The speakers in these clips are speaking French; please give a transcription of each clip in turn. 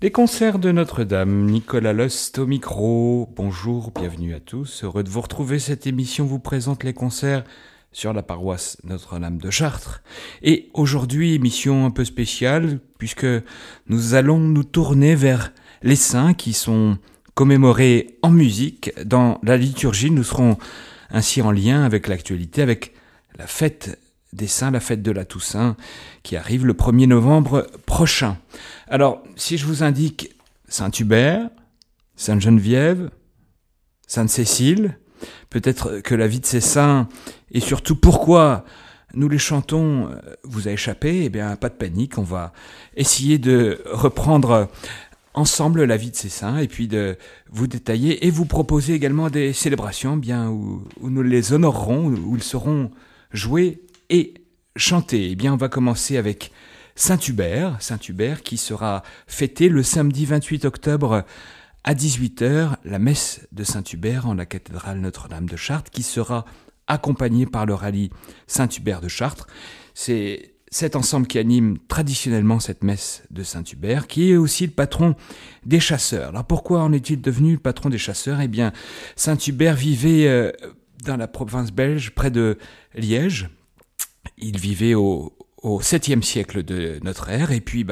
Les concerts de Notre-Dame, Nicolas Lost au micro. Bonjour, bienvenue à tous. Heureux de vous retrouver. Cette émission vous présente les concerts sur la paroisse Notre-Dame de Chartres. Et aujourd'hui, émission un peu spéciale, puisque nous allons nous tourner vers les saints qui sont commémorés en musique. Dans la liturgie, nous serons ainsi en lien avec l'actualité, avec la fête des Saints, la fête de la Toussaint, qui arrive le 1er novembre prochain. Alors, si je vous indique Saint-Hubert, Sainte-Geneviève, Sainte-Cécile, peut-être que la vie de ces saints, et surtout pourquoi nous les chantons, vous a échappé, eh bien, pas de panique, on va essayer de reprendre ensemble la vie de ces saints, et puis de vous détailler, et vous proposer également des célébrations, bien, où nous les honorerons, où ils seront joués et chanter. Eh bien, on va commencer avec Saint-Hubert qui sera fêté le samedi 28 octobre à 18h, la messe de Saint-Hubert en la cathédrale Notre-Dame de Chartres, qui sera accompagnée par le rallye Saint-Hubert de Chartres. C'est cet ensemble qui anime traditionnellement cette messe de Saint-Hubert, qui est aussi le patron des chasseurs. Alors pourquoi en est-il devenu le patron des chasseurs ? Eh bien, Saint-Hubert vivait dans la province belge, près de Liège. Il vivait au 7e siècle de notre ère, et puis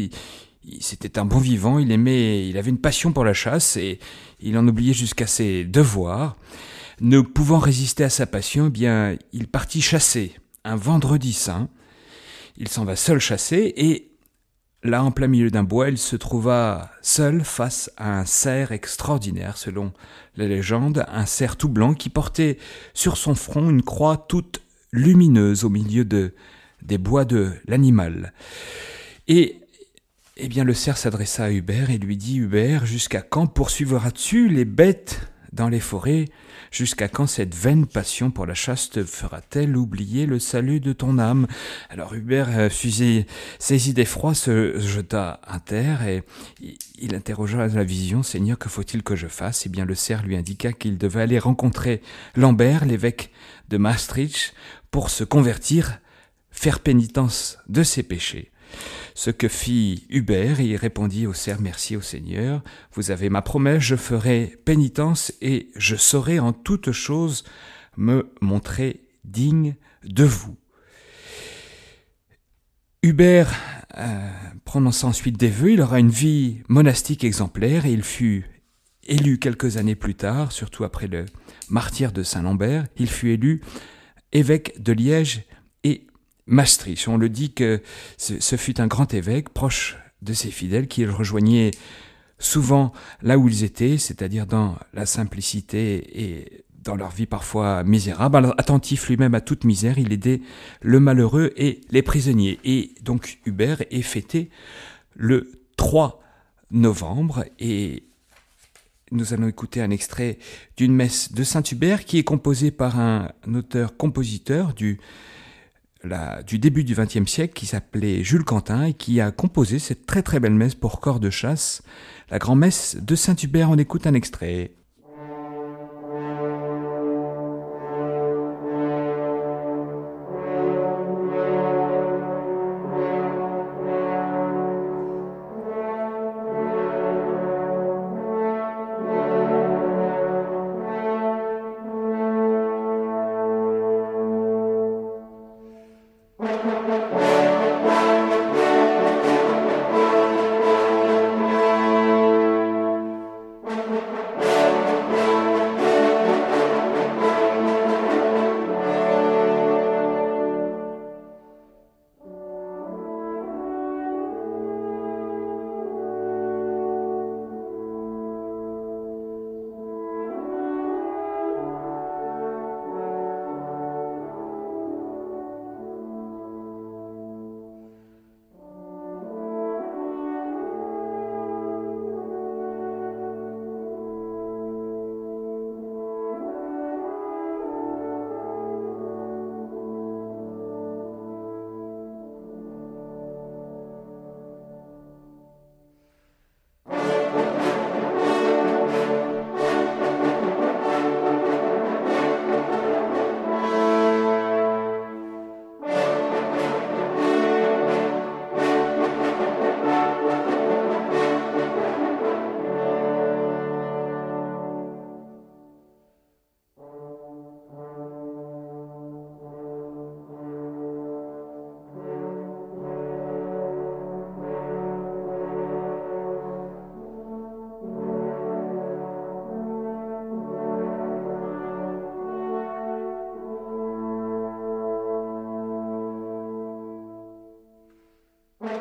c'était un bon vivant, il avait une passion pour la chasse, et il en oubliait jusqu'à ses devoirs. Ne pouvant résister à sa passion, eh bien, il partit chasser un vendredi saint. Il s'en va seul chasser, et là, en plein milieu d'un bois, il se trouva seul face à un cerf extraordinaire, selon la légende, un cerf tout blanc qui portait sur son front une croix toute lumineuse au milieu des bois de l'animal. Et eh bien, le cerf s'adressa à Hubert et lui dit « Hubert, jusqu'à quand poursuivras-tu les bêtes dans les forêts ? Jusqu'à quand cette vaine passion pour la chasse te fera-t-elle oublier le salut de ton âme ?» Alors Hubert, saisi d'effroi, se jeta à terre et il interrogea la vision « Seigneur, que faut-il que je fasse ?» Eh bien, le cerf lui indiqua qu'il devait aller rencontrer Lambert, l'évêque de Maastricht, pour se convertir, faire pénitence de ses péchés. Ce que fit Hubert, il répondit au cerf « Merci au Seigneur, vous avez ma promesse, je ferai pénitence et je saurai en toute chose me montrer digne de vous. » Hubert prononça ensuite des vœux, il aura une vie monastique exemplaire et il fut élu quelques années plus tard, surtout après le martyre de Saint-Lambert, il fut élu évêque de Liège et Maastricht. On le dit que ce fut un grand évêque, proche de ses fidèles, qu'il rejoignait souvent là où ils étaient, c'est-à-dire dans la simplicité et dans leur vie parfois misérable. Alors, attentif lui-même à toute misère, il aidait le malheureux et les prisonniers. Et donc Hubert est fêté le 3 novembre et nous allons écouter un extrait d'une messe de Saint-Hubert qui est composée par un auteur-compositeur du début du XXe siècle qui s'appelait Jules Quentin et qui a composé cette très très belle messe pour corps de chasse, la grand-messe de Saint-Hubert. On écoute un extrait.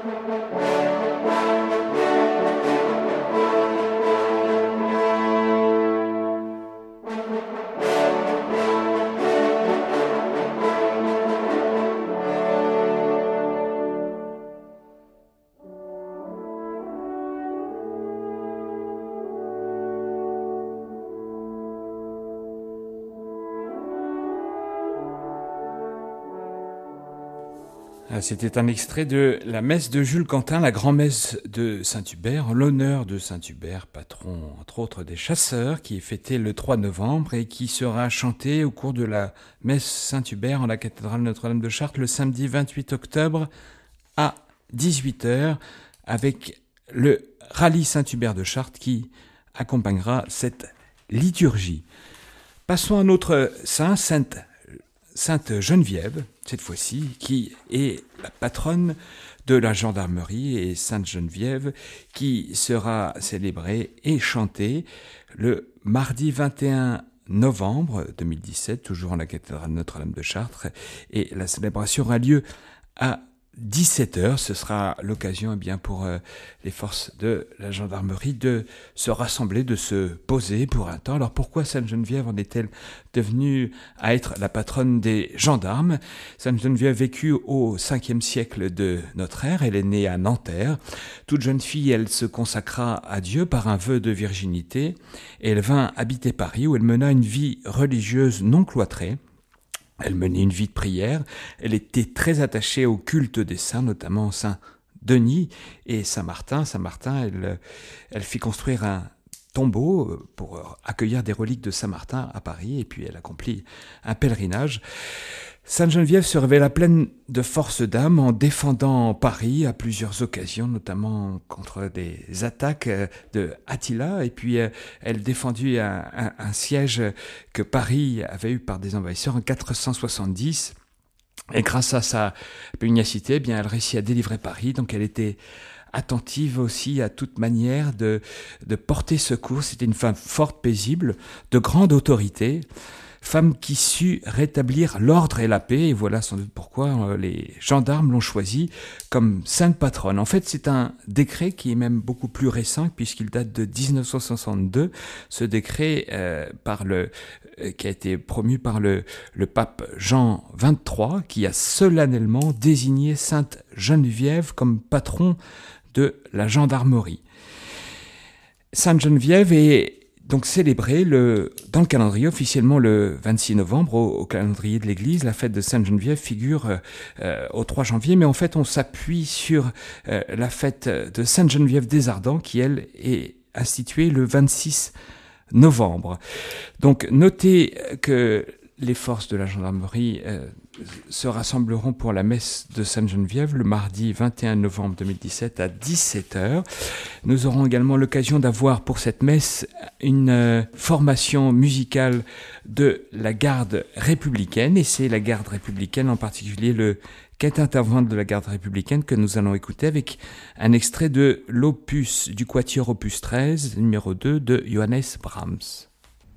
C'était un extrait de la messe de Jules Quentin, la grand-messe de Saint-Hubert, en l'honneur de Saint-Hubert, patron entre autres des chasseurs, qui est fêté le 3 novembre et qui sera chanté au cours de la messe Saint-Hubert en la cathédrale Notre-Dame de Chartres le samedi 28 octobre à 18h avec le rallye Saint-Hubert de Chartres qui accompagnera cette liturgie. Passons à notre saint, Sainte Geneviève, cette fois-ci, qui est la patronne de la gendarmerie, et Sainte Geneviève qui sera célébrée et chantée le mardi 21 novembre 2017, toujours en la cathédrale Notre-Dame de Chartres, et la célébration aura lieu à 17h. Ce sera l'occasion pour les forces de la gendarmerie de se rassembler, de se poser pour un temps. Alors pourquoi Sainte Geneviève en est-elle devenue à être la patronne des gendarmes? Sainte Geneviève vécut au 5e siècle de notre ère. Elle est née à Nanterre. Toute jeune fille, elle se consacra à Dieu par un vœu de virginité et elle vint habiter Paris où elle mena une vie religieuse non cloîtrée. Elle menait une vie de prière, elle était très attachée au culte des saints, notamment Saint-Denis et Saint-Martin. Saint-Martin, elle fit construire un tombeau pour accueillir des reliques de Saint-Martin à Paris, et puis elle accomplit un pèlerinage. Sainte Geneviève se révéla pleine de force d'âme en défendant Paris à plusieurs occasions, notamment contre des attaques de Attila, et puis elle défendit un siège que Paris avait eu par des envahisseurs en 470, et grâce à sa pugnacité, elle réussit à délivrer Paris. Donc elle était attentive aussi à toute manière de porter secours. C'était une femme forte, paisible, de grande autorité, femme qui sut rétablir l'ordre et la paix, et voilà sans doute pourquoi les gendarmes l'ont choisie comme sainte patronne. En fait, c'est un décret qui est même beaucoup plus récent, puisqu'il date de 1962. Ce décret qui a été promu par le pape Jean XXIII, qui a solennellement désigné Sainte Geneviève comme patron de la gendarmerie. Sainte Geneviève est donc célébrée dans le calendrier officiellement le 26 novembre au calendrier de l'Église. La fête de Sainte Geneviève figure au 3 janvier, mais en fait on s'appuie sur la fête de Sainte Geneviève des Ardents qui, elle, est instituée le 26 novembre. Donc notez que les forces de la gendarmerie se rassembleront pour la messe de Sainte Geneviève le mardi 21 novembre 2017 à 17h. Nous aurons également l'occasion d'avoir pour cette messe une formation musicale de la garde républicaine, et c'est la garde républicaine, en particulier le quinte intervenante de la garde républicaine, que nous allons écouter avec un extrait de l'opus du quatuor opus 13, numéro 2 de Johannes Brahms.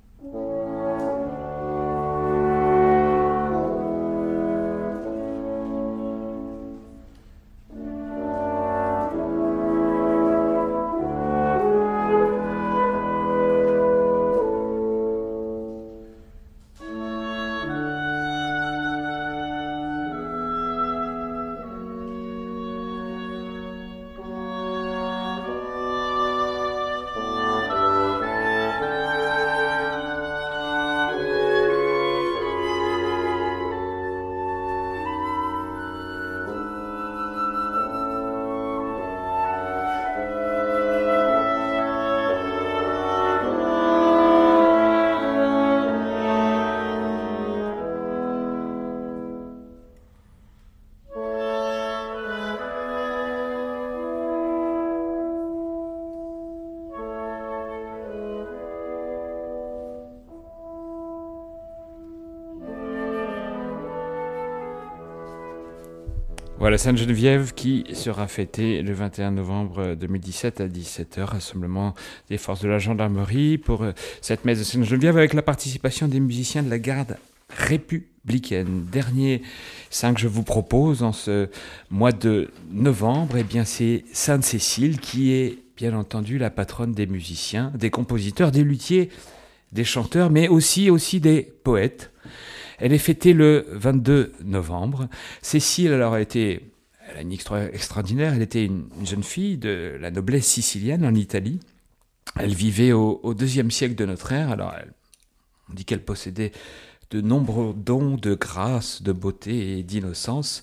Voilà, Sainte Geneviève qui sera fêtée le 21 novembre 2017 à 17h, rassemblement des forces de la gendarmerie pour cette messe de Sainte Geneviève avec la participation des musiciens de la garde républicaine. Dernier saint que je vous propose en ce mois de novembre, eh bien c'est Sainte Cécile qui est bien entendu la patronne des musiciens, des compositeurs, des luthiers, des chanteurs, mais aussi des poètes. Elle est fêtée le 22 novembre. Cécile, alors, elle a une histoire extraordinaire. Elle était une jeune fille de la noblesse sicilienne en Italie. Elle vivait au IIe siècle de notre ère. Alors, on dit qu'elle possédait de nombreux dons de grâce, de beauté et d'innocence.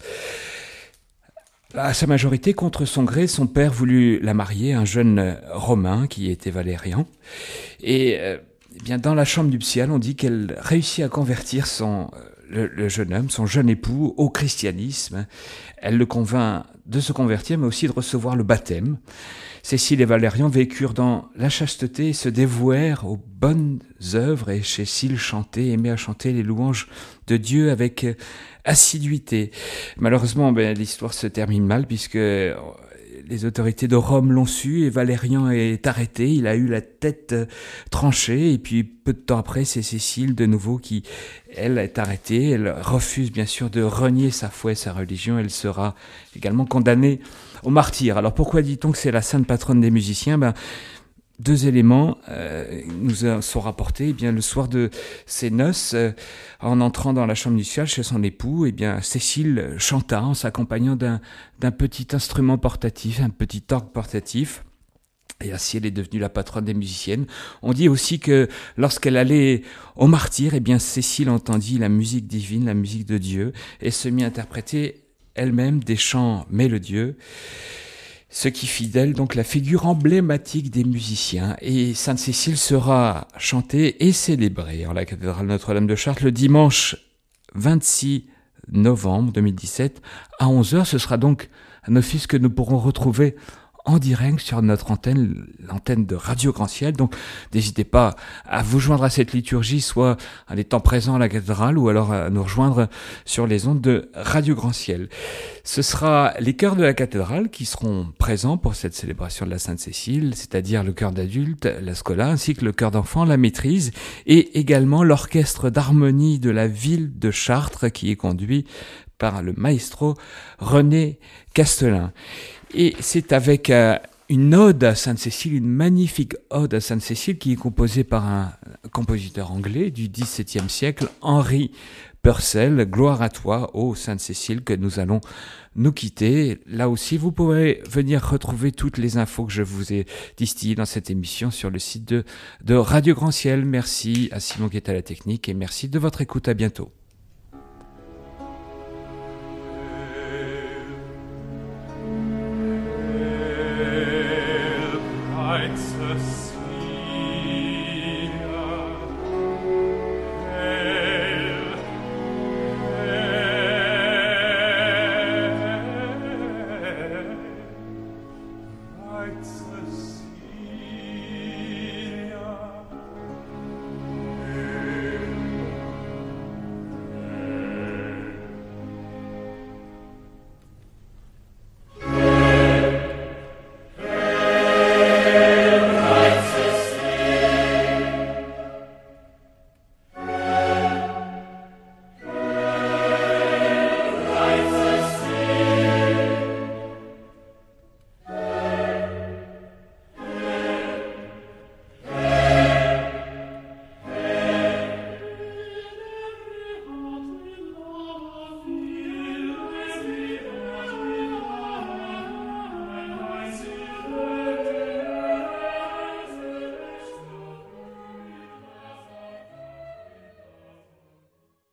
À sa majorité, contre son gré, son père voulut la marier à un jeune Romain qui était Valérian. Et eh bien, dans la chambre nuptiale, on dit qu'elle réussit à convertir le jeune homme, son jeune époux, au christianisme. Elle le convainc de se convertir, mais aussi de recevoir le baptême. Cécile et Valérian vécurent dans la chasteté et se dévouèrent aux bonnes œuvres, et Cécile aimait à chanter les louanges de Dieu avec assiduité. Malheureusement, l'histoire se termine mal puisque les autorités de Rome l'ont su et Valérian est arrêté. Il a eu la tête tranchée et puis peu de temps après, c'est Cécile de nouveau qui, elle, est arrêtée. Elle refuse bien sûr de renier sa foi et sa religion. Elle sera également condamnée au martyre. Alors pourquoi dit-on que c'est la sainte patronne des musiciens ? Deux éléments nous sont rapportés. Eh bien, le soir de ses noces, en entrant dans la chambre nuptiale chez son époux, eh bien, Cécile chanta en s'accompagnant d'un petit instrument portatif, un petit orgue portatif. Et ainsi, elle est devenue la patronne des musiciennes. On dit aussi que lorsqu'elle allait au martyre, eh bien, Cécile entendit la musique divine, la musique de Dieu, et se mit à interpréter elle-même des chants mélodieux. Ce qui fit d'elle donc la figure emblématique des musiciens. Et Sainte Cécile sera chantée et célébrée en la cathédrale Notre-Dame de Chartres le dimanche 26 novembre 2017 à 11h. Ce sera donc un office que nous pourrons retrouver en direct sur notre antenne, l'antenne de Radio Grand-Ciel. Donc, n'hésitez pas à vous joindre à cette liturgie, soit en étant présent à la cathédrale, ou alors à nous rejoindre sur les ondes de Radio Grand-Ciel. Ce sera les chœurs de la cathédrale qui seront présents pour cette célébration de la Sainte Cécile, c'est-à-dire le chœur d'adultes, la Scola, ainsi que le chœur d'enfants, la Maîtrise, et également l'orchestre d'harmonie de la ville de Chartres, qui est conduit par le maestro René Castelin. Et c'est avec une ode à Sainte Cécile, une magnifique ode à Sainte Cécile qui est composée par un compositeur anglais du XVIIe siècle, Henry Purcell. Gloire à toi, ô Sainte Cécile, que nous allons nous quitter. Là aussi, vous pourrez venir retrouver toutes les infos que je vous ai distillées dans cette émission sur le site de Radio Grand-Ciel. Merci à Simon qui est à la technique et merci de votre écoute. À bientôt.